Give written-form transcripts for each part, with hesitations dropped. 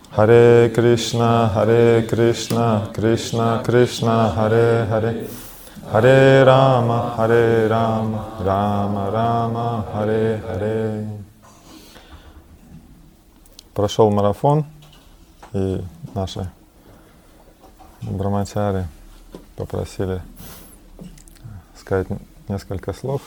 Харе Кришна, Кришна Кришна, Харе Харе, Харе Рама, Рама Рама, Харе Харе. Прошел марафон, и наши брамачари попросили сказать несколько слов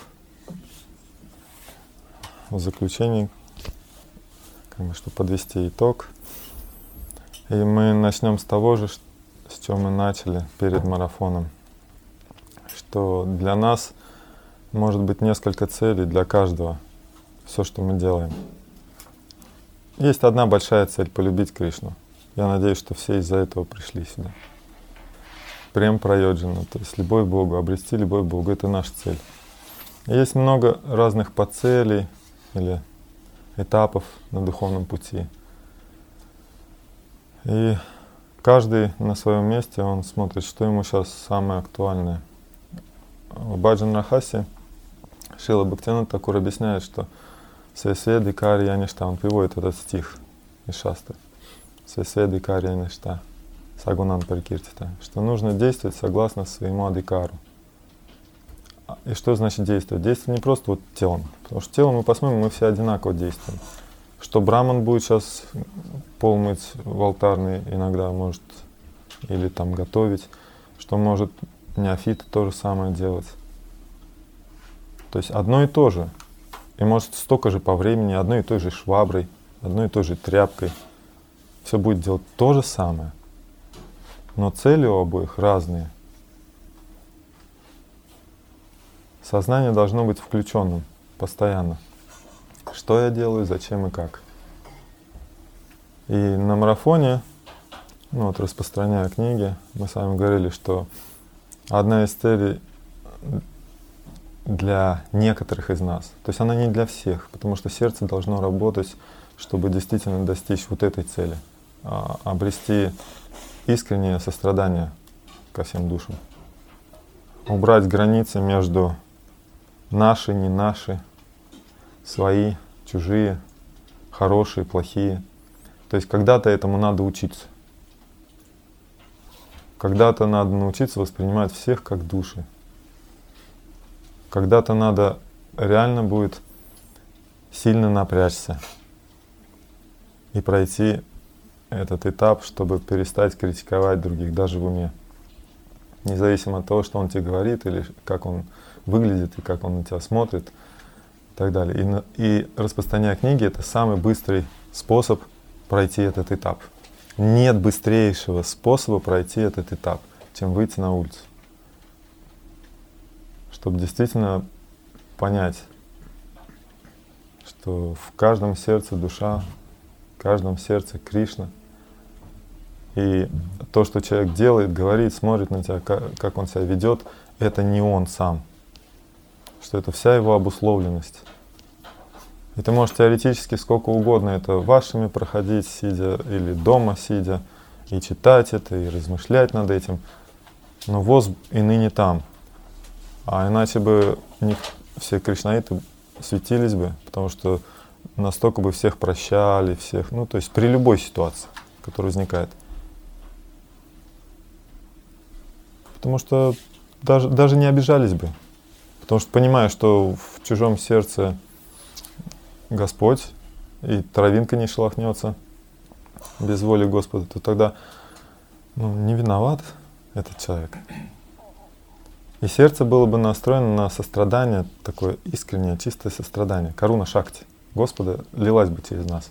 в заключении, чтобы подвести итог. И мы начнем с того же, с чего мы начали перед марафоном. Что для нас может быть несколько целей для каждого, все, что мы делаем. Есть одна большая цель — полюбить Кришну. Я надеюсь, что все из-за этого пришли сюда. Прем прайоджана, то есть любовь к Богу, обрести любовь к Богу — это наша цель. И есть много разных подцелей или этапов на духовном пути. И каждый на своем месте, он смотрит, что ему сейчас самое актуальное. В Баджан Рахасе Шрила Бхактивинода Тхакур объясняет, что Свесведы Карья Ништа, он приводит этот стих из Шастры. Свесведы Карья Ништа, Сагунан Парикиртита, что нужно действовать согласно своему адикару. И что значит действовать? Действовать не просто вот телом, потому что телом мы посмотрим, мы все одинаково действуем. Что браман будет сейчас пол мыть в алтарный иногда может, или там готовить, что может неофит то же самое делать. То есть одно и то же. И может столько же по времени, одной и той же шваброй, одной и той же тряпкой. Все будет делать то же самое. Но цели у обоих разные. Сознание должно быть включенным постоянно. Что я делаю, зачем и как. И на марафоне, распространяя книги, мы с вами говорили, что одна из целей для некоторых из нас, то есть она не для всех, потому что сердце должно работать, чтобы действительно достичь вот этой цели, обрести искреннее сострадание ко всем душам, убрать границы между наши, не наши, свои, чужие, хорошие, плохие. То есть когда-то этому надо учиться. Когда-то надо научиться воспринимать всех как души. Когда-то надо реально будет сильно напрячься и пройти этот этап, чтобы перестать критиковать других даже в уме. Независимо от того, что он тебе говорит, или как он выглядит, и как он на тебя смотрит, и так далее. И распространяя книги — это самый быстрый способ пройти этот этап. Нет быстрейшего способа пройти этот этап, чем выйти на улицу. Чтобы действительно понять, что в каждом сердце душа, в каждом сердце Кришна. И то, что человек делает, говорит, смотрит на тебя, как он себя ведет, это не он сам. Что это вся его обусловленность. И ты можешь теоретически сколько угодно это вашими проходить, сидя, или дома сидя, и читать это, и размышлять над этим. Но воз и ныне там. А иначе бы все кришнаиты светились бы, потому что настолько бы всех прощали, всех, то есть при любой ситуации, которая возникает. Потому что даже не обижались бы. Потому что понимая, что в чужом сердце Господь, и травинка не шелохнется без воли Господа, то тогда не виноват этот человек. И сердце было бы настроено на сострадание, такое искреннее, чистое сострадание, каруна шакти Господа лилась бы через нас.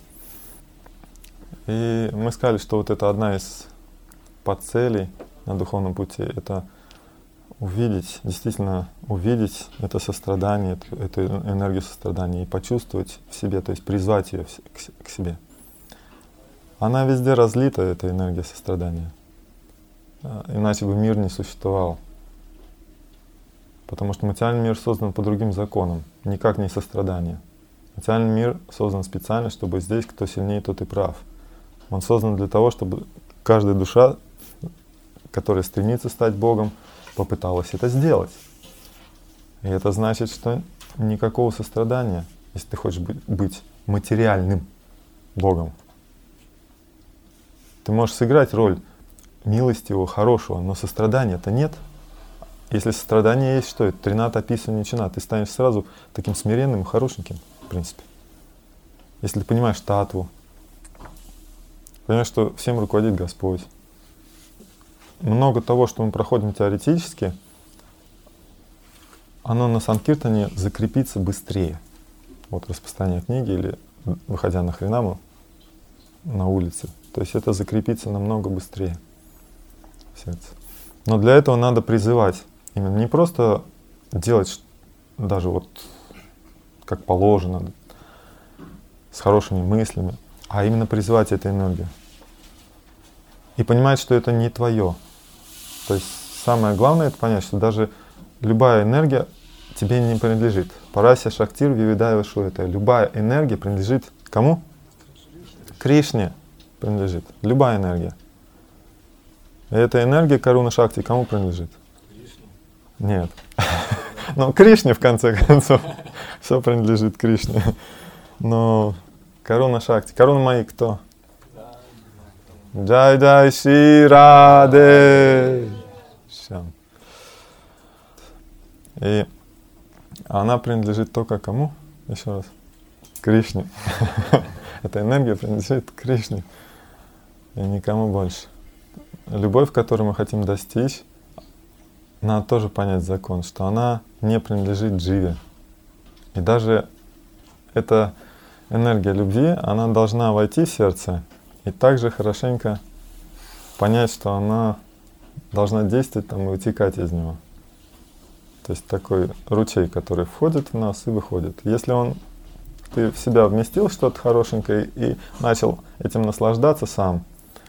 И мы сказали, что вот это одна из подцелей на духовном пути — это действительно увидеть это сострадание, эту энергию сострадания и почувствовать в себе, то есть призвать ее к себе. Она везде разлита, эта энергия сострадания. Иначе бы мир не существовал. Потому что материальный мир создан по другим законам, никак не сострадание. Материальный мир создан специально, чтобы здесь кто сильнее, тот и прав. Он создан для того, чтобы каждая душа, которая стремится стать Богом, попыталась это сделать. И это значит, что никакого сострадания, если ты хочешь быть материальным Богом. Ты можешь сыграть роль милостивого, хорошего, но сострадания-то нет. Если сострадание есть, что это? Тринат описывание чина. Ты станешь сразу таким смиренным и хорошеньким, в принципе. Если ты понимаешь татву, понимаешь, что всем руководит Господь. Много того, что мы проходим теоретически, оно на санкиртане закрепится быстрее. Вот расписание книги или выходя на хринаму на улице. То есть это закрепится намного быстрее в сердце. Но для этого надо призывать. Именно не просто делать даже вот как положено, с хорошими мыслями, а именно призывать эту энергию. И понимать, что это не твое. То есть самое главное это понять, что даже любая энергия тебе не принадлежит. Парася Шактир Вивидая Шуэта. Любая энергия принадлежит кому? Кришне принадлежит. Любая энергия. И эта энергия Каруна Шакти кому принадлежит? Нет. Ну, Кришне в конце концов. Все принадлежит Кришне. Но Каруна Шакти. Каруна Майи кто? Джай Джай Шри Раде. И она принадлежит только кому? Еще раз. Кришне. Эта энергия принадлежит Кришне. И никому больше. Любовь, которую мы хотим достичь, надо тоже понять закон, что она не принадлежит дживе. И даже эта энергия любви, она должна войти в сердце и также хорошенько понять, что она должна действовать там и вытекать из него. То есть такой ручей, который входит в нас и выходит. Если ты в себя вместил что-то хорошенькое и начал этим наслаждаться сам,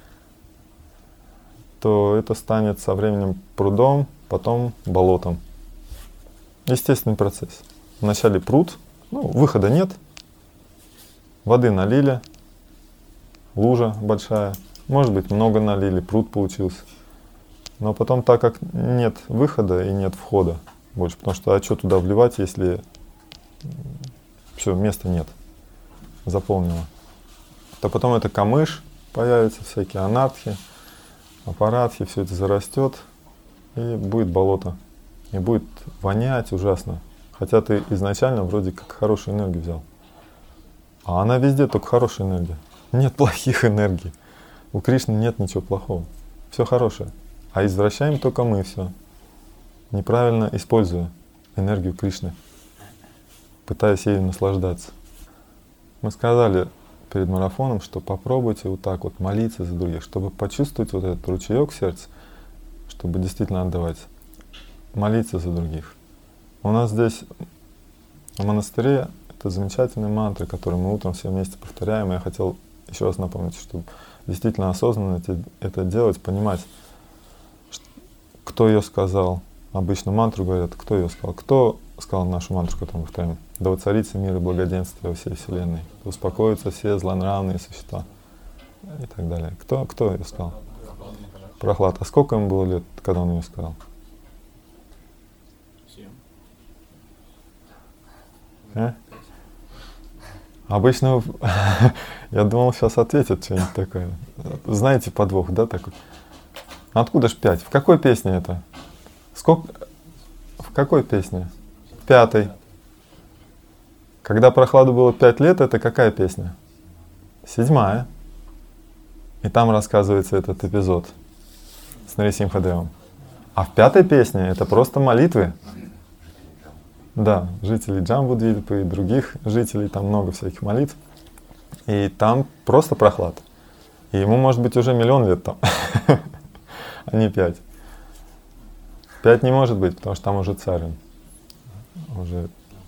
то это станет со временем прудом, потом болотом. Естественный процесс. Вначале пруд, выхода нет, воды налили, лужа большая, может быть много налили, пруд получился. Но потом, так как нет выхода и нет входа больше, потому что что туда вливать, если все, места нет, заполнено, то потом это камыш появится, всякие анархи, аппаратхи, все это зарастет, и будет болото. И будет вонять ужасно. Хотя ты изначально вроде как хорошую энергию взял. А она везде только хорошая энергия. Нет плохих энергий. У Кришны нет ничего плохого. Все хорошее. А извращаем только мы все. Неправильно используя энергию Кришны. Пытаясь ею наслаждаться. Мы сказали перед марафоном, что попробуйте вот так вот молиться за других, чтобы почувствовать вот этот ручеек в сердце, чтобы действительно отдавать. Молиться за других. У нас здесь в монастыре это замечательные мантры, которые мы утром все вместе повторяем. И я хотел еще раз напомнить, чтобы действительно осознанно это делать, понимать, кто ее сказал. Обычно мантру говорят, кто ее сказал. Кто сказал нашу мантру, которую мы повторяем? Да воцарится мир и благоденствие во всей вселенной. Да успокоятся все злонравные существа. И так далее. Кто ее сказал? Прохлад. А сколько ему было лет, когда он ее сказал? 7. Обычно, я думал, сейчас ответят что-нибудь такое. Знаете подвох, да, такой? Откуда ж 5? В какой песне это? Сколько? В какой песне? В 5. Когда Прохладу было 5 лет, это какая песня? 7. И там рассказывается этот эпизод с Нарисимхадевом. А в 5 песне это просто молитвы. Да, жителей Джамбудвипы и других жителей, там много всяких молитв. И там просто Прохлад. И ему может быть уже 1 000 000 лет там, а не 5. 5 не может быть, потому что там уже царь. Уже.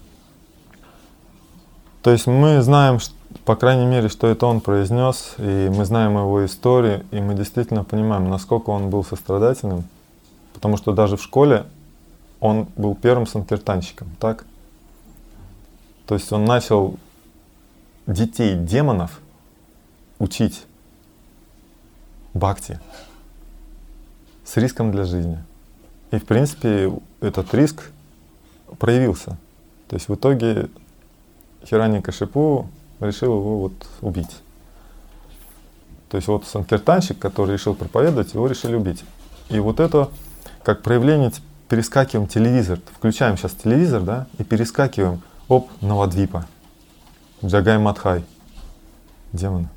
То есть мы знаем, по крайней мере, что это он произнес, и мы знаем его историю, и мы действительно понимаем, насколько он был сострадательным, потому что даже в школе он был первым санкиртанщиком, так? То есть он начал детей демонов учить бхакти с риском для жизни. И в принципе этот риск проявился. То есть в итоге Хираньякашипу решил его вот убить. То То есть вот санкиртанщик, который решил проповедовать, его решили убить. И вот это как проявление, перескакиваем телевизор. Включаем сейчас телевизор, да, и перескакиваем. Оп, Навадвипа. Джагай Мадхай. Демоны.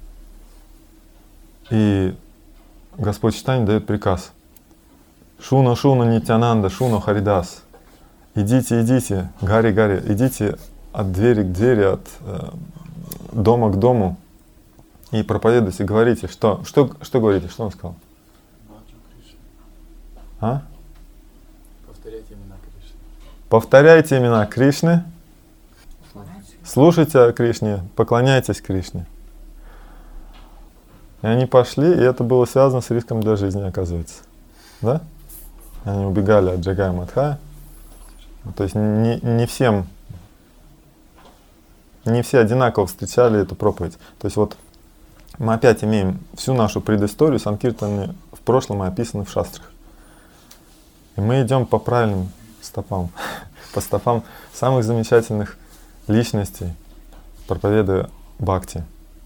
И Господь Чайтанья дает приказ. Шуна Шуна Нитянанда, Шуна Харидас. Идите, идите, Гари Гари, идите от двери к двери, от дома к дому и проповедуйте, говорите. Что говорите? Что он сказал? А? Повторяйте имена Кришны. Повторяйте имена Кришны. Слушайте о Кришне, поклоняйтесь Кришне. И они пошли, и это было связано с риском для жизни, оказывается. Да? Они убегали от Джагая Мадхая. То есть не все одинаково встречали эту проповедь. То есть вот мы опять имеем всю нашу предысторию, санкиртаны в прошлом и описаны в шастрах. И мы идем по правильным стопам, по стопам самых замечательных личностей, проповедуя бхакти.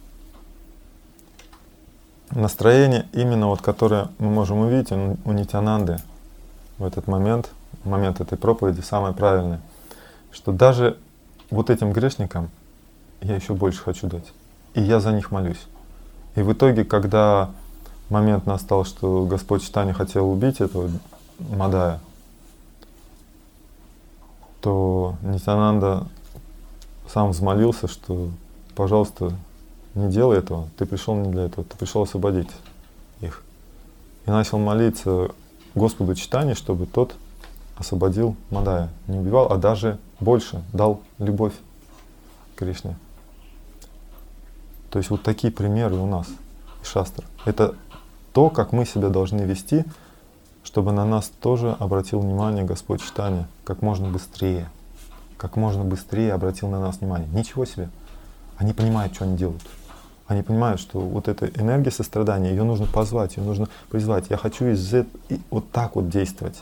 Настроение, именно вот, которое мы можем увидеть у Нитянанды в этот момент этой проповеди, самое правильное, что даже вот этим грешникам я еще больше хочу дать. И я за них молюсь. И в итоге, когда момент настал, что Господь Чайтанья хотел убить этого Мадая, то Нитянанда сам взмолился, что, пожалуйста, не делай этого, ты пришел не для этого, ты пришел освободить их. И начал молиться Господу Чайтанье, чтобы тот освободил Мадая, не убивал, а даже больше дал любовь к Кришне. То есть вот такие примеры у нас из шастр. Это то, как мы себя должны вести, чтобы на нас тоже обратил внимание Господь Чайтанья как можно быстрее обратил на нас внимание. Ничего себе! Они понимают, что они делают. Они понимают, что вот эта энергия сострадания, ее нужно позвать, ее нужно призвать. Я хочу вот так вот действовать.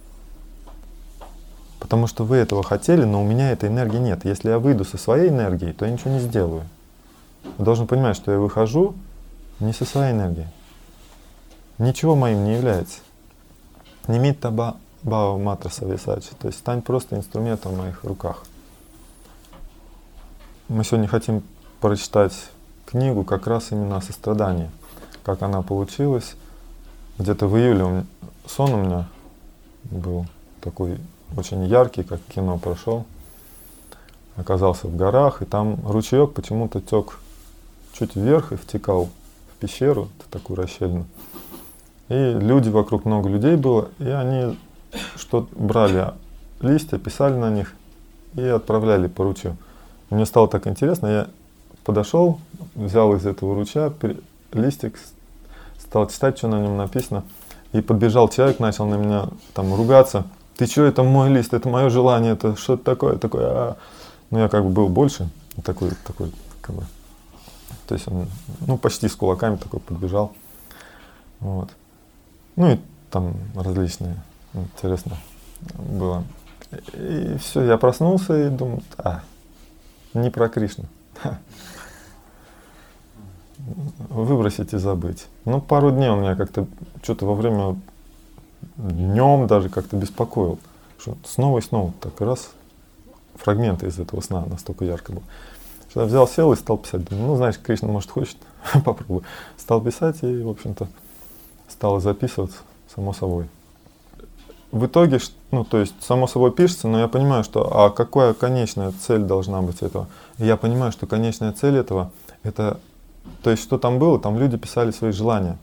Потому что вы этого хотели, но у меня этой энергии нет. Если я выйду со своей энергией, то я ничего не сделаю. Я должен понимать, что я выхожу не со своей энергией. Ничего моим не является. Нимитта бхава матра сависачи. То есть стань просто инструментом в моих руках. Мы сегодня хотим прочитать книгу как раз именно о сострадании. Как она получилась. Где-то в июле сон у меня был такой очень яркий, как кино прошел. Оказался в горах, и там ручеек почему-то тек чуть вверх и втекал в пещеру, такую расщелину. И люди вокруг, много людей было, и они брали листья, писали на них и отправляли по ручью. Мне стало так интересно, я подошел, взял из этого ручья листик, стал читать, что на нем написано, и подбежал человек, начал на меня там ругаться. Ты что, это мой лист, это мое желание, это что-то такое. Ну, я как бы был больше, такой, как бы. То есть он, почти с кулаками такой подбежал. Вот. Ну и там различные, интересно было. И все, я проснулся и думаю, не про Кришну. Выбросить и забыть. Пару дней он меня как-то что-то во время днем даже как-то беспокоил. Что снова и снова так раз фрагменты из этого сна настолько ярко было. Что я взял, сел и стал писать. Думаю, знаешь, Кришна, может, хочет, попробую. Стал писать и, в общем-то, стало записываться само собой. В итоге, то есть, само собой пишется, но я понимаю, что, какая конечная цель должна быть этого? И я понимаю, что конечная цель этого, это, то есть, что там было, там люди писали свои желания.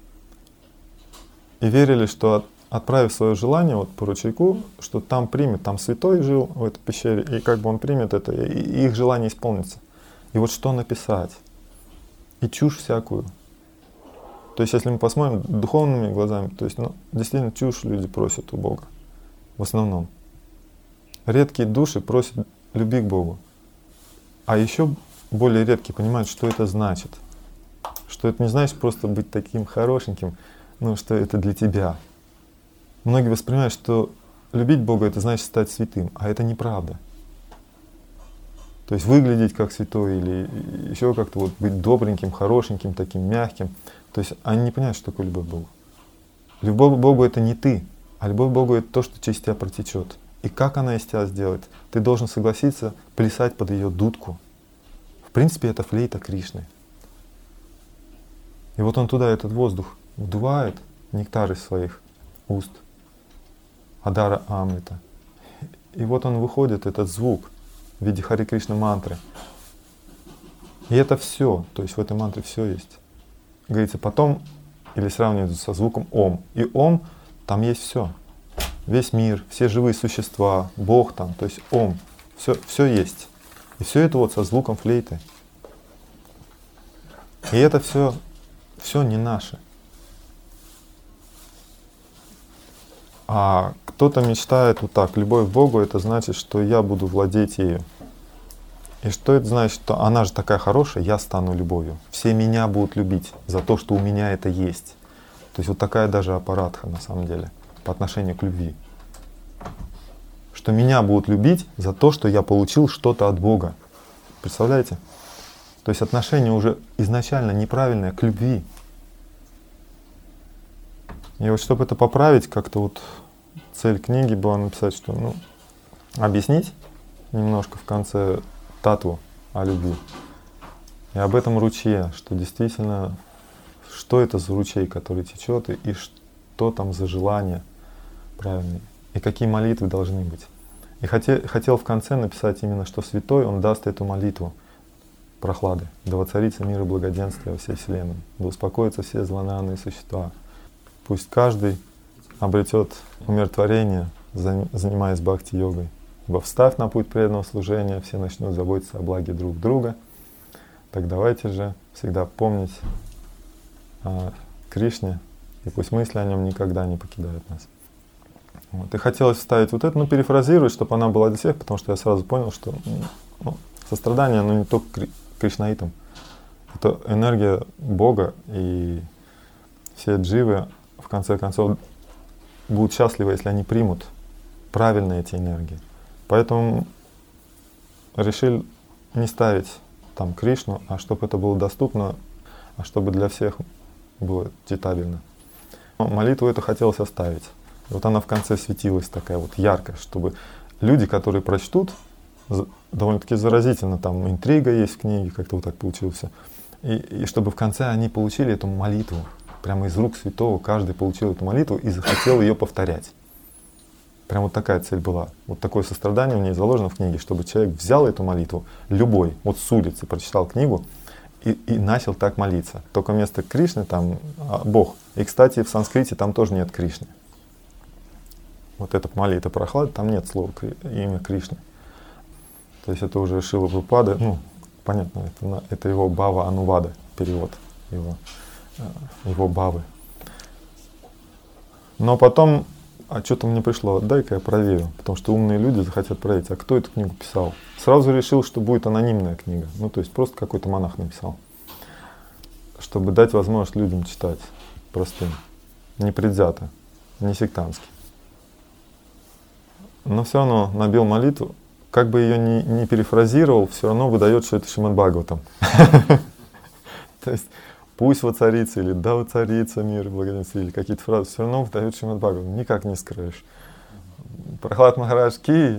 И верили, что отправив свое желание по ручейку, что там примет, там святой жил в этой пещере, и как бы он примет это, и их желание исполнится. И вот что написать? И чушь всякую. То есть, если мы посмотрим духовными глазами, то есть, действительно чушь люди просят у Бога. В основном. Редкие души просят любви к Богу. А еще более редкие понимают, что это значит. Что это не значит просто быть таким хорошеньким, что это для тебя. Многие воспринимают, что любить Бога — это значит стать святым, а это неправда. То есть выглядеть как святой или еще как-то вот быть добреньким, хорошеньким, таким мягким. То есть они не понимают, что такое любовь к Богу. Любовь к Богу — это не ты, а любовь к Богу — это то, что через тебя протечет. И как она из тебя сделает? Ты должен согласиться плясать под ее дудку. В принципе, это флейта Кришны. И вот он туда этот воздух вдувает, нектар из своих уст, Адара Амрита. И вот он выходит, этот звук, в виде Хари Кришна мантры. И это все, то есть в этой мантре все есть. Говорится, потом, или сравнивают со звуком Ом. И Ом, там есть все. Весь мир, все живые существа, Бог там, то есть Ом. Все есть. И все это вот со звуком флейты. И это все не наше. А кто-то мечтает вот так: любовь к Богу — это значит, что я буду владеть ею. И что это значит? Что она же такая хорошая, я стану любовью. Все меня будут любить за то, что у меня это есть. То есть вот такая даже аппаратха на самом деле по отношению к любви. Что меня будут любить за то, что я получил что-то от Бога. Представляете? То есть отношение уже изначально неправильное к любви. И вот чтобы это поправить, как-то вот цель книги была написать, что объяснить немножко в конце татву о любви. И об этом ручье, что действительно, что это за ручей, который течет, и что там за желание правильное, и какие молитвы должны быть. И хотел в конце написать именно, что святой, он даст эту молитву прохлады. Да воцарится мир и благоденствие во всей вселенной. Да успокоятся все злонравные существа. Пусть каждый обретет умиротворение, занимаясь бхакти-йогой. Ибо встав на путь преданного служения, все начнут заботиться о благе друг друга. Так давайте же всегда помнить о Кришне, и пусть мысли о нем никогда не покидают нас. Вот. И хотелось вставить вот это, перефразировать, чтобы она была для всех, потому что я сразу понял, что сострадание, оно не только кришнаитам. Это энергия Бога, и все дживы, в конце концов, будут счастливы, если они примут правильно эти энергии. Поэтому решил не ставить там Кришну, а чтобы это было доступно, а чтобы для всех было читабельно. Но молитву эту хотелось оставить. И вот она в конце светилась такая вот яркая, чтобы люди, которые прочтут, довольно-таки заразительно, там интрига есть в книге, как-то вот так получилось все. И чтобы в конце они получили эту молитву. Прямо из рук святого каждый получил эту молитву и захотел ее повторять. Прям вот такая цель была. Вот такое сострадание в ней заложено в книге, чтобы человек взял эту молитву, любой, вот с улицы, прочитал книгу и начал так молиться. Только вместо Кришны там Бог. И, кстати, в санскрите там тоже нет Кришны. Вот эта молитва прохлады, там нет слова имя Кришны. То есть это уже Шрила Прабхупада, понятно, это его Бхава Анувада, перевод его Бхавы. Но потом, что-то мне пришло, дай-ка я проверю, потому что умные люди захотят проверить, а кто эту книгу писал. Сразу решил, что будет анонимная книга, то есть просто какой-то монах написал, чтобы дать возможность людям читать простым, непредвзято, не сектантски. Но все равно набил молитву, как бы ее не перефразировал, все равно выдает, что это Шримад Бхагаватам. То есть пусть воцарится, или да воцарится мир и благоденствие, или какие-то фразы, все равно выдает Шримад Бхагаватам, никак не скроешь. Прохлад Махарадж ки.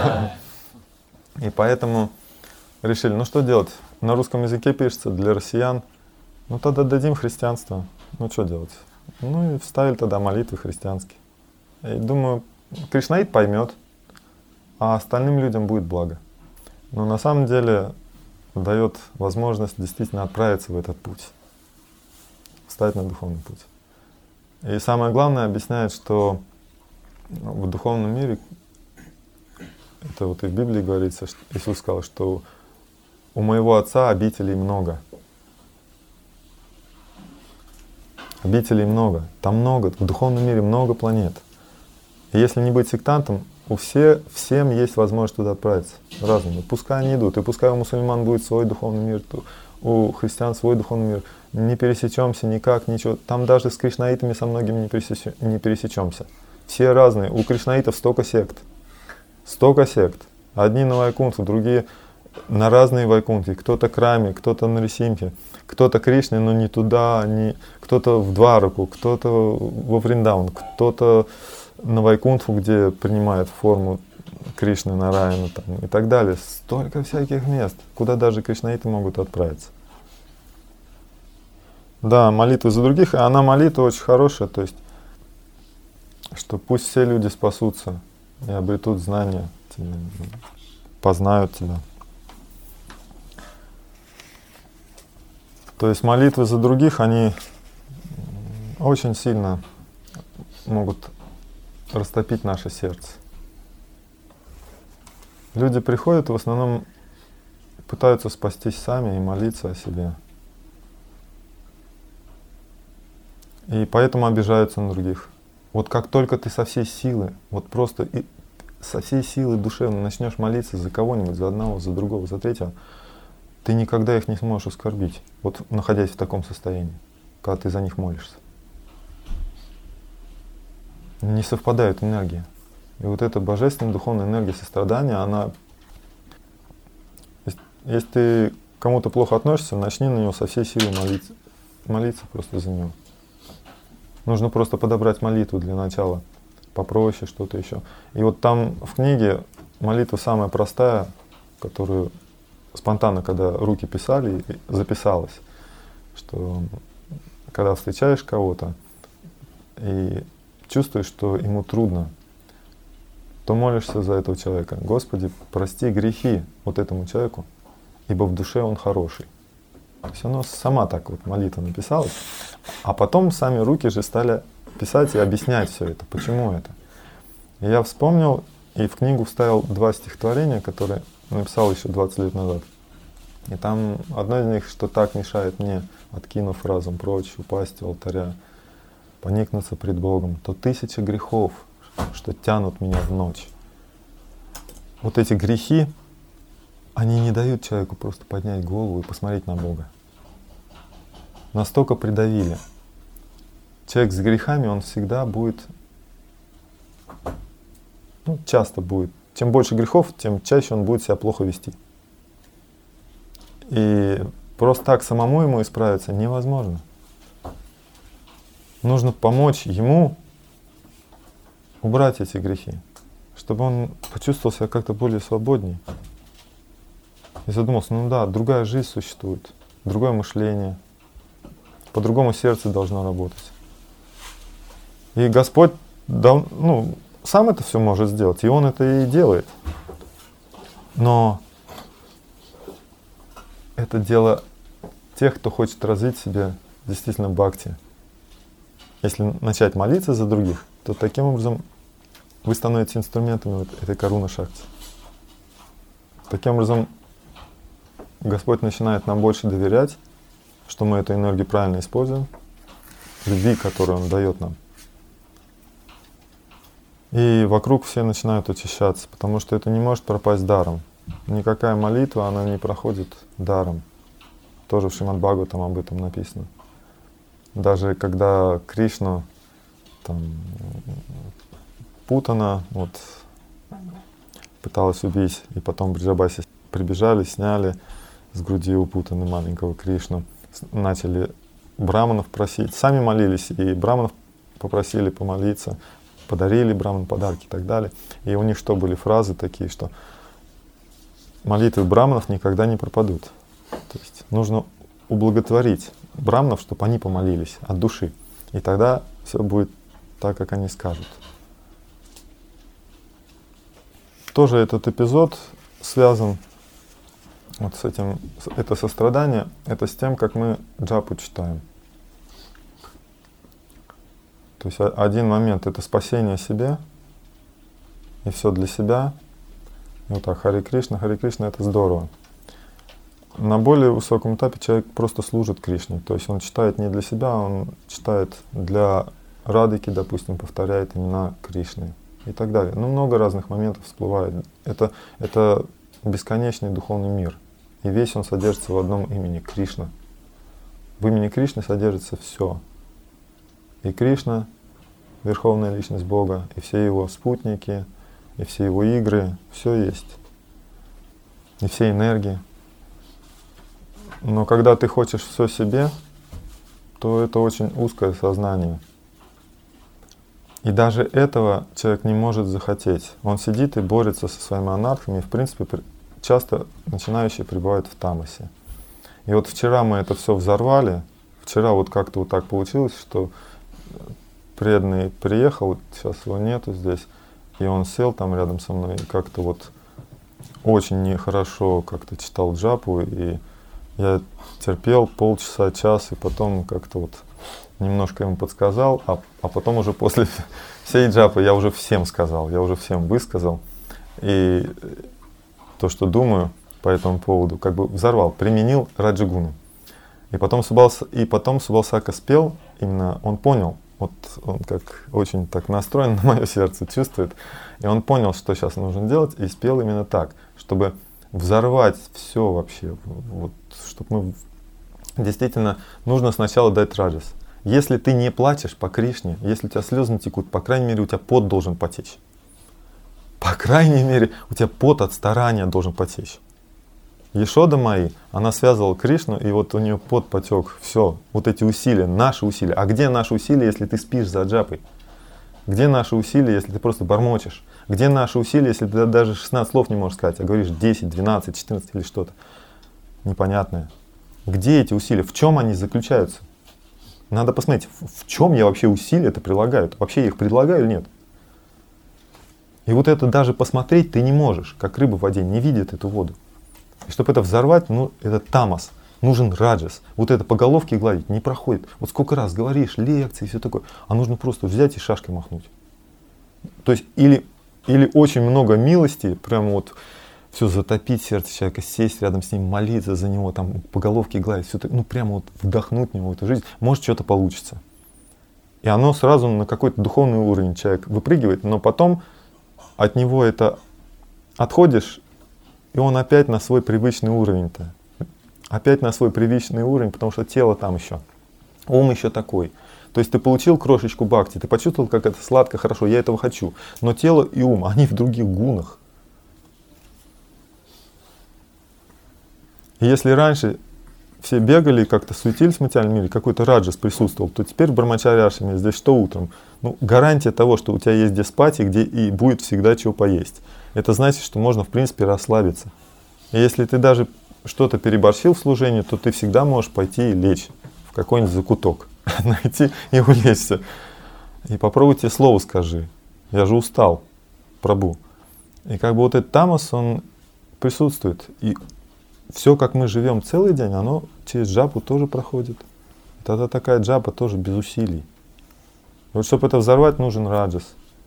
И поэтому решили, что делать? На русском языке пишется, для россиян, тогда дадим христианство. Что делать? И вставили тогда молитвы христианские. И думаю, кришнаит поймет, а остальным людям будет благо. Но на самом деле дает возможность действительно отправиться в этот путь, встать на духовный путь. И самое главное объясняет, что в духовном мире, это вот и в Библии говорится, что Иисус сказал, что у моего Отца обителей много. Обителей много, там много, в духовном мире много планет. И если не быть сектантом, всем есть возможность туда отправиться. Разными. Пускай они идут. И пускай у мусульман будет свой духовный мир, у христиан свой духовный мир. Не пересечемся никак, ничего. Там даже с кришнаитами со многими не пересечемся. Все разные. У кришнаитов столько сект. Одни на вайкунтху, другие на разные вайкунхи. Кто-то к Раме, кто-то на Нарисимхе, кто-то к Кришне, но не туда, кто-то в Двараку, кто-то во Вриндаван, кто-то на Вайкунтху, где принимает форму Кришны, Нараяна там, и так далее. Столько всяких мест, куда даже кришнаиты могут отправиться. Да, молитва за других, и она молитва очень хорошая, то есть, что пусть все люди спасутся и обретут знания, познают тебя. То есть молитвы за других, они очень сильно могут растопить наше сердце. Люди приходят и в основном пытаются спастись сами и молиться о себе. И поэтому обижаются на других. Вот как только ты со всей силы, вот просто со всей силы душевно начнешь молиться за кого-нибудь, за одного, за другого, за третьего, ты никогда их не сможешь оскорбить, вот находясь в таком состоянии, когда ты за них молишься. Не совпадают энергии. И вот эта божественная духовная энергия сострадания, она... Если ты к кому-то плохо относишься, начни на него со всей силы молиться. Молиться просто за него. Нужно просто подобрать молитву для начала, попроще, что-то еще. И вот там в книге молитва самая простая, которую спонтанно, когда руки писали, записалась, что когда встречаешь кого-то и чувствуешь, что ему трудно, то молишься за этого человека. Господи, прости грехи вот этому человеку, ибо в душе он хороший. То есть оно сама так вот молитва написалась, а потом сами руки же стали писать и объяснять все это, почему это. И я вспомнил и в книгу вставил 2 стихотворения, которые написал еще 20 лет назад. И там одно из них, что так мешает мне, откинув разум прочь, упасть у алтаря, поникнуться пред Богом, то 1000 грехов, что тянут меня в ночь. Вот эти грехи, они не дают человеку просто поднять голову и посмотреть на Бога. Настолько придавили. Человек с грехами, он всегда будет, часто будет. Чем больше грехов, тем чаще он будет себя плохо вести. И просто так самому ему исправиться невозможно. Нужно помочь ему убрать эти грехи, чтобы он почувствовал себя как-то более свободней. И задумался, другая жизнь существует, другое мышление, по-другому сердце должно работать. И Господь сам это все может сделать, и Он это и делает. Но это дело тех, кто хочет развить в себе действительно бхакти. Если начать молиться за других, то таким образом вы становитесь инструментами этой каруна шакти. Таким образом Господь начинает нам больше доверять, что мы эту энергию правильно используем, любви, которую Он дает нам. И вокруг все начинают очищаться, потому что это не может пропасть даром. Никакая молитва, она не проходит даром. Тоже в Шримад-Бхагаватам об этом написано. Даже когда Кришну Путана пыталась убить, и потом Бриджабаси прибежали, сняли с груди у Путаны маленького Кришну, начали браманов просить, сами молились, и браманов попросили помолиться, подарили браман подарки и так далее. И у них были фразы такие, что молитвы браманов никогда не пропадут. То есть нужно ублаготворить браманов, чтобы они помолились от души. И тогда все будет так, как они скажут. Тоже этот эпизод связан с этим, это сострадание, это с тем, как мы джапу читаем. То есть один момент — это спасение себе, и все для себя. И вот так, Харе Кришна — это здорово. На более высоком этапе человек просто служит Кришне. То есть он читает не для себя, он читает для Радыки, допустим, повторяет имена Кришны и так далее. Много разных моментов всплывает. Это бесконечный духовный мир. И весь он содержится в одном имени — Кришна. В имени Кришны содержится все. И Кришна — Верховная Личность Бога, и все Его спутники, и все Его игры, все есть. и всей энергии. Но когда ты хочешь все себе, то это очень узкое сознание. И даже этого человек не может захотеть. Он сидит и борется со своими анархами, и в принципе часто начинающие пребывают в тамасе. И вот вчера мы это все взорвали. Вчера вот как-то вот так получилось, что преданный приехал, сейчас его нету здесь, и он сел там рядом со мной, и как-то вот очень нехорошо как-то читал джапу, и я терпел полчаса, час, и потом как-то вот немножко ему подсказал, а потом уже после всей джапы я уже всем сказал, я уже всем высказал. И то, что думаю по этому поводу, как бы взорвал, применил раджагуну. И потом Субалсака спел, именно он понял, вот он как очень так настроен на мое сердце, чувствует, и он понял, что сейчас нужно делать, и спел именно так, чтобы взорвать все вообще, вот, чтобы мы действительно нужно сначала дать раджас. Если ты не плачешь по Кришне, если у тебя слезы не текут, по крайней мере у тебя пот должен потечь. По крайней мере у тебя пот от старания должен потечь. Ешода Майи, она связывала Кришну, и вот у нее пот потек. Все, вот эти усилия, наши усилия. А где наши усилия, если ты спишь за джапой? Где наши усилия, если ты просто бормочешь? Где наши усилия, если ты даже 16 слов не можешь сказать, а говоришь 10, 12, 14 или что-то непонятное? Где эти усилия? В чем они заключаются? Надо посмотреть, в чем я вообще усилия-то прилагаю. Вообще я их предлагаю или нет? И вот это даже посмотреть ты не можешь, как рыба в воде не видит эту воду. И чтобы это взорвать, ну, это тамас, нужен раджас. Вот это по головке гладить не проходит. Вот сколько раз говоришь, лекции и все такое, а нужно просто взять и шашкой махнуть. То есть или очень много милости, прямо вот все затопить сердце человека, сесть рядом с ним, молиться за него, там по головке гладить, все так, ну прямо вот вдохнуть в него эту жизнь, может что-то получится. И оно сразу на какой-то духовный уровень человек выпрыгивает, но потом от него это отходишь, и он опять на свой привычный уровень-то. Опять на свой привычный уровень, потому что тело там еще. Ум еще такой. То есть ты получил крошечку бхакти, ты почувствовал, как это сладко, хорошо, я этого хочу. Но тело и ум, они в других гунах. И если раньше все бегали, как-то суетились в материальном мире, какой-то раджас присутствовал, то теперь в Брамачарьяшраме здесь что утром? Ну, гарантия того, что у тебя есть где спать и где и будет всегда чего поесть. Это значит, что можно в принципе расслабиться. И если ты даже что-то переборщил в служении, то ты всегда можешь пойти и лечь в какой-нибудь закуток, найти и улечься. И попробуйте слово скажи. Я же устал, Прабху. И как бы вот этот тамас, он присутствует. И все, как мы живем целый день, оно через джапу тоже проходит. Тогда такая джапа тоже без усилий. И вот чтобы это взорвать, нужен раджас.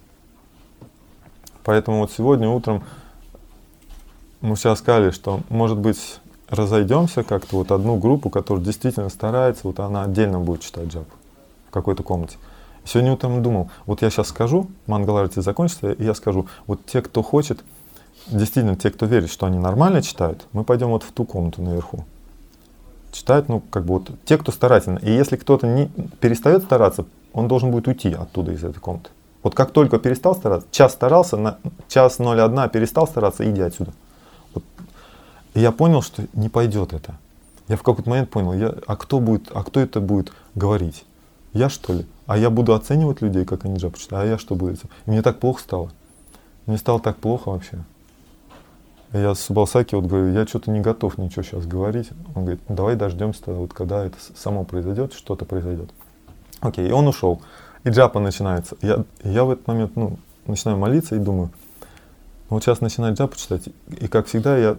Поэтому вот сегодня утром мы сейчас сказали, что, может быть, разойдемся как-то, вот одну группу, которая действительно старается, вот она отдельно будет читать джапу в какой-то комнате. Сегодня утром думал, вот я сейчас скажу, Мангаларати закончится, и я скажу, вот те, кто хочет, действительно, те, кто верит, что они нормально читают, мы пойдем вот в ту комнату наверху. Читать, ну, как бы вот те, кто старательно. И если кто-то не перестает стараться, он должен будет уйти оттуда, из этой комнаты. Вот как только перестал стараться, час старался, на час 01 перестал стараться, иди отсюда. Вот. И я понял, что не пойдет это. Я в какой-то момент понял, а кто это будет говорить? Я что ли? А я буду оценивать людей, как они джапу читают, а я что буду? И мне так плохо стало. Мне стало так плохо вообще. И я с Субалсаки вот говорю, я что-то не готов ничего сейчас говорить. Он говорит, давай дождемся, вот когда это само произойдет, что-то произойдет. Окей, и он ушел. И джапа начинается. Я в этот момент начинаю молиться и думаю, вот сейчас начинаю джапу читать. И как всегда я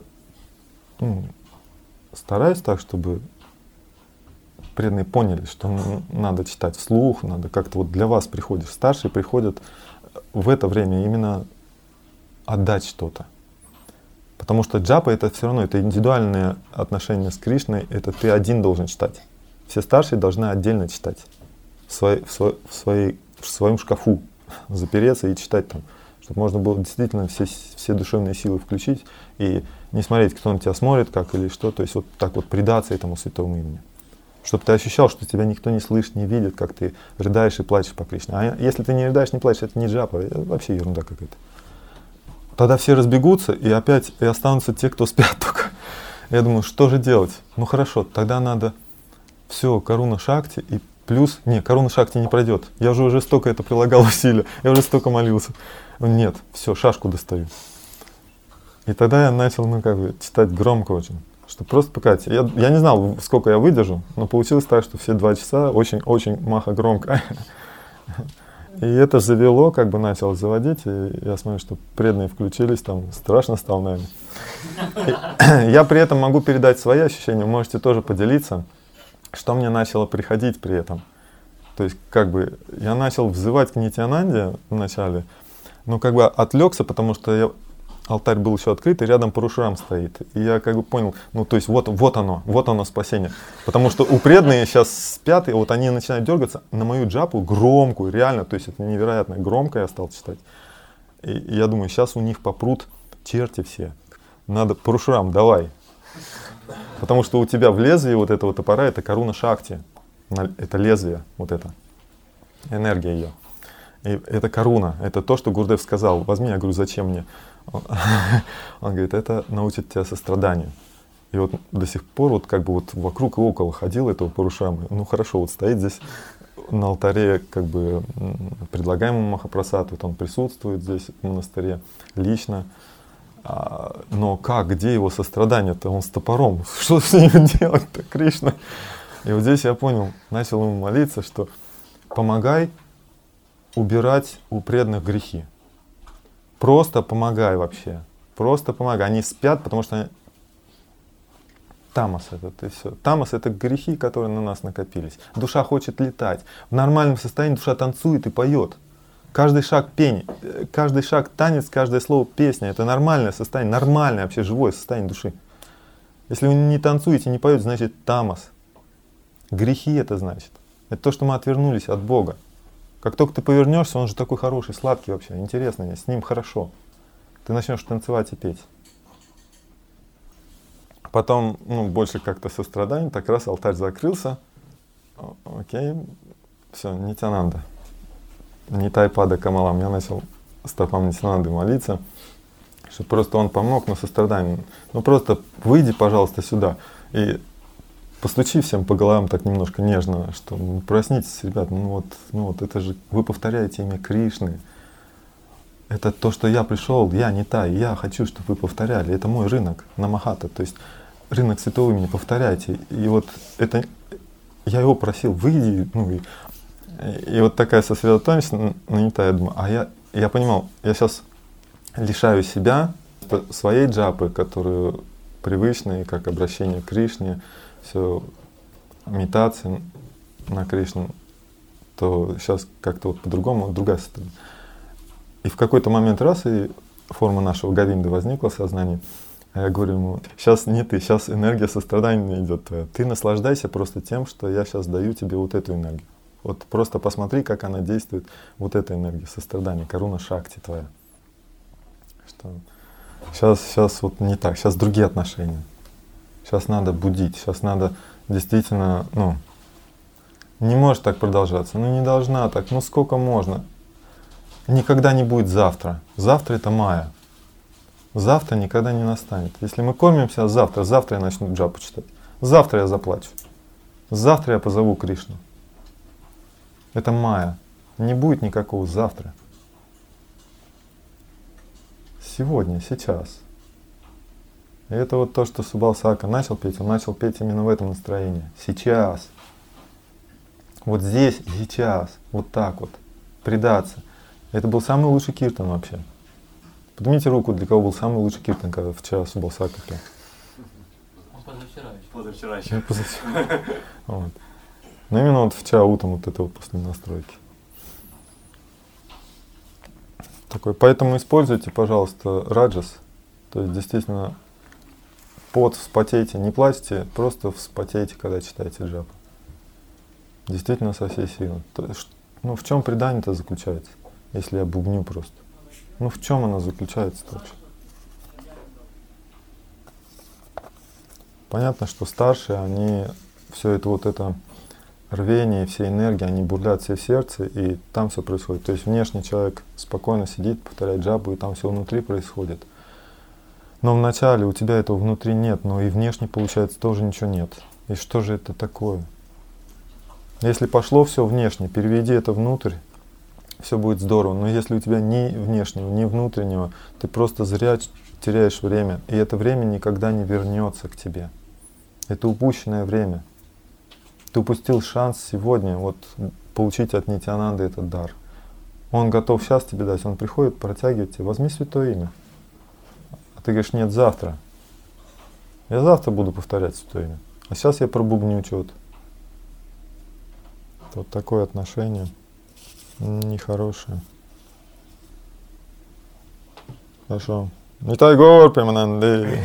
стараюсь так, чтобы преданные поняли, что надо читать вслух, надо как-то вот для вас приходишь. Старшие приходят в это время именно отдать что-то. Потому что джапа это все равно, это индивидуальные отношения с Кришной, это ты один должен читать. Все старшие должны отдельно читать. В своем шкафу запереться и читать там, чтобы можно было действительно все душевные силы включить и не смотреть, кто на тебя смотрит, как или что, то есть вот так вот предаться этому святому имени. Чтобы ты ощущал, что тебя никто не слышит, не видит, как ты рыдаешь и плачешь по Кришне. А если ты не рыдаешь, не плачешь, это не джапа, это вообще ерунда какая-то. тогда все разбегутся, и опять и останутся те, кто спят только. Я думаю, что же делать? Ну хорошо, тогда надо все, Каруна Шакти, и плюс, не, Каруна Шакти не пройдет. Я уже столько это прилагал усилия, я уже столько молился. Нет, все, шашку достаю. И тогда я начал, ну как бы, читать громко очень, что просто покать. Я не знал, сколько я выдержу, но получилось так, что все 2 часа очень маха громко. И это завело, как бы начал заводить, и я смотрю, что преданные включились, там страшно стало, наверное. Я при этом могу передать свои ощущения, можете тоже поделиться, что мне начало приходить при этом. То есть, как бы, я начал взывать к Нитьянанде вначале, но как бы отвлекся, потому что алтарь был еще открыт, и рядом Парушурам стоит. И я как бы понял, ну то есть вот оно спасение. Потому что у преданные сейчас спят, и вот они начинают дергаться на мою джапу громкую, реально, то есть это невероятно громко я стал читать. И я думаю, сейчас у них попрут черти все. Надо, Парушурам, давай. Потому что у тебя в лезвии вот этого топора это Каруна Шакти. Это лезвие, вот это. Энергия ее. И это Каруна, это то, что Гурдев сказал. Возьми, я говорю, зачем мне? Он говорит, это научит тебя состраданию. И вот до сих пор вот как бы вот вокруг и около ходил этого Парушрамы. Ну хорошо, вот стоит здесь на алтаре как бы предлагаемый Махапрасад, вот он присутствует здесь в монастыре лично. Но как, где его сострадание-то? Он с топором. Что с ним делать-то, Кришна? И вот здесь я понял, начал ему молиться, что помогай убирать у преданных грехи. Просто помогай вообще. Просто помогай. Они спят, потому что тамас это и все. Тамас это грехи, которые на нас накопились. Душа хочет летать. В нормальном состоянии душа танцует и поет. Каждый шаг пение, каждый шаг танец, каждое слово песня. Это нормальное состояние, нормальное вообще живое состояние души. Если вы не танцуете, не поете, значит тамас. Грехи это значит. Это то, что мы отвернулись от Бога. Как только ты повернешься, он же такой хороший, сладкий вообще, интересный, с ним хорошо. Ты начнешь танцевать и петь. Потом, ну, больше как-то сострадание, так раз алтарь закрылся. Окей, все, Нитьянанда. Нитай Пада Камалам. Я начал стопам Нитьянанды молиться, чтобы просто он помог на сострадание. Ну просто выйди, пожалуйста, сюда и постучи всем по головам так немножко нежно, что ну, проснитесь, ребят, ну вот это же вы повторяете имя Кришны. Это то, что я пришел, я Нитай, я хочу, чтобы вы повторяли. Это мой рынок, Намахата, то есть рынок святого имени, повторяйте. И вот это, я его просил, выйди, ну и вот такая сосредоточенность на Нитай, я думаю, я понимал, я сейчас лишаю себя своей джапы, которые привычные, как обращение к Кришне, все имитация на Кришну, то сейчас как-то вот по-другому, другая сторона. И в какой-то момент раз и форма нашего Говинды возникла в сознании. А я говорю ему, сейчас не ты, сейчас энергия сострадания идет твоя. Ты наслаждайся просто тем, что я сейчас даю тебе вот эту энергию. Вот просто посмотри, как она действует, вот эта энергия сострадания, Каруна Шакти твоя. Что сейчас вот не так, сейчас другие отношения. Сейчас надо будить, сейчас надо действительно, ну, не может так продолжаться, ну не должна так, ну сколько можно. Никогда не будет завтра. Завтра это майя. Завтра никогда не настанет. Если мы кормимся завтра я начну джапу читать. Завтра я заплачу. Завтра я позову Кришну. Это майя. Не будет никакого завтра. Сегодня, сейчас. И это вот то, что Субалсака начал петь, он начал петь именно в этом настроении. Сейчас. Вот здесь и сейчас. Вот так вот. Предаться. Это был самый лучший киртан вообще. Поднимите руку, для кого был самый лучший киртан, когда вчера Субалсака пел. Позавчера еще. Вот. Но именно вот вчера утром вот это вот после настройки. Такой. Поэтому используйте, пожалуйста, раджас. То есть действительно вспотейте, не плачьте, просто вспотейте, когда читаете джапу. Действительно со всей силы. Ну в чем предание-то заключается, если я бубню просто? Ну в чем она заключается-то вообще? Понятно, что старшие, они все это вот это рвение и все энергии, они бурлят все в сердце, и там все происходит. То есть внешний человек спокойно сидит, повторяет джапу, и там все внутри происходит. Но вначале у тебя этого внутри нет, но и внешне, получается, тоже ничего нет. И что же это такое? Если пошло все внешне, переведи это внутрь, все будет здорово. Но если у тебя ни внешнего, ни внутреннего, ты просто зря теряешь время. И это время никогда не вернется к тебе. Это упущенное время. Ты упустил шанс сегодня вот получить от Нитьянанды этот дар. Он готов сейчас тебе дать. Он приходит, протягивает тебе. Возьми святое имя. А ты говоришь, нет, завтра. Я завтра буду повторять святое имя. А сейчас я пробубню что-то. Вот такое отношение нехорошее. Хорошо. Нитай Гор, Премананды.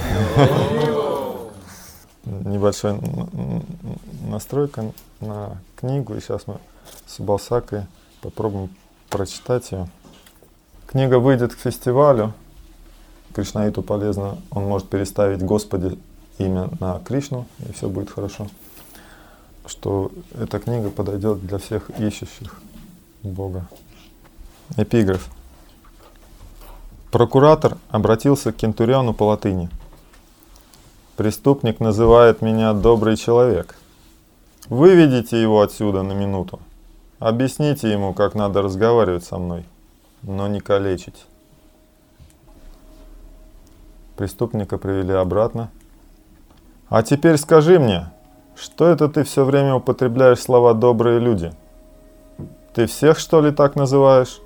Небольшая настройка на книгу. И сейчас мы с Балсакой попробуем прочитать ее. Книга выйдет к фестивалю. Кришнаиту полезно. Он может переставить Господи имя на Кришну, и все будет хорошо. Что эта книга подойдет для всех ищущих Бога. Эпиграф. Прокуратор обратился к Кентуриону по латыни. Преступник называет меня добрый человек. Выведите его отсюда на минуту. Объясните ему, как надо разговаривать со мной, но не калечить. Преступника привели обратно. А теперь скажи мне, что это ты все время употребляешь слова «добрые люди»? Ты всех, что ли, так называешь?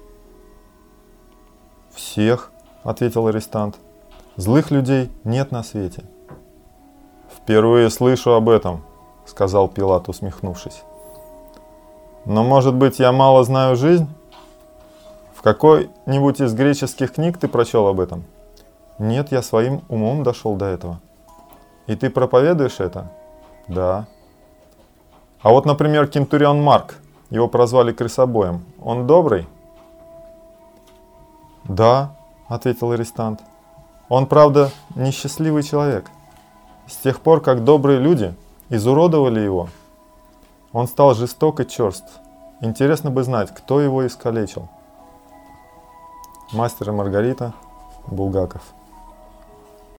Всех, ответил арестант. Злых людей нет на свете. Впервые слышу об этом, сказал Пилат, усмехнувшись. Но, может быть, я мало знаю жизнь? В какой-нибудь из греческих книг ты прочел об этом? Нет, я своим умом дошел до этого. И ты проповедуешь это? Да. А вот, например, Кентурион Марк, его прозвали крысобоем. Он добрый? Да, ответил арестант. Он, правда, несчастливый человек. С тех пор, как добрые люди изуродовали его, он стал жесток и черст. Интересно бы знать, кто его искалечил. Мастер и Маргарита, Булгаков.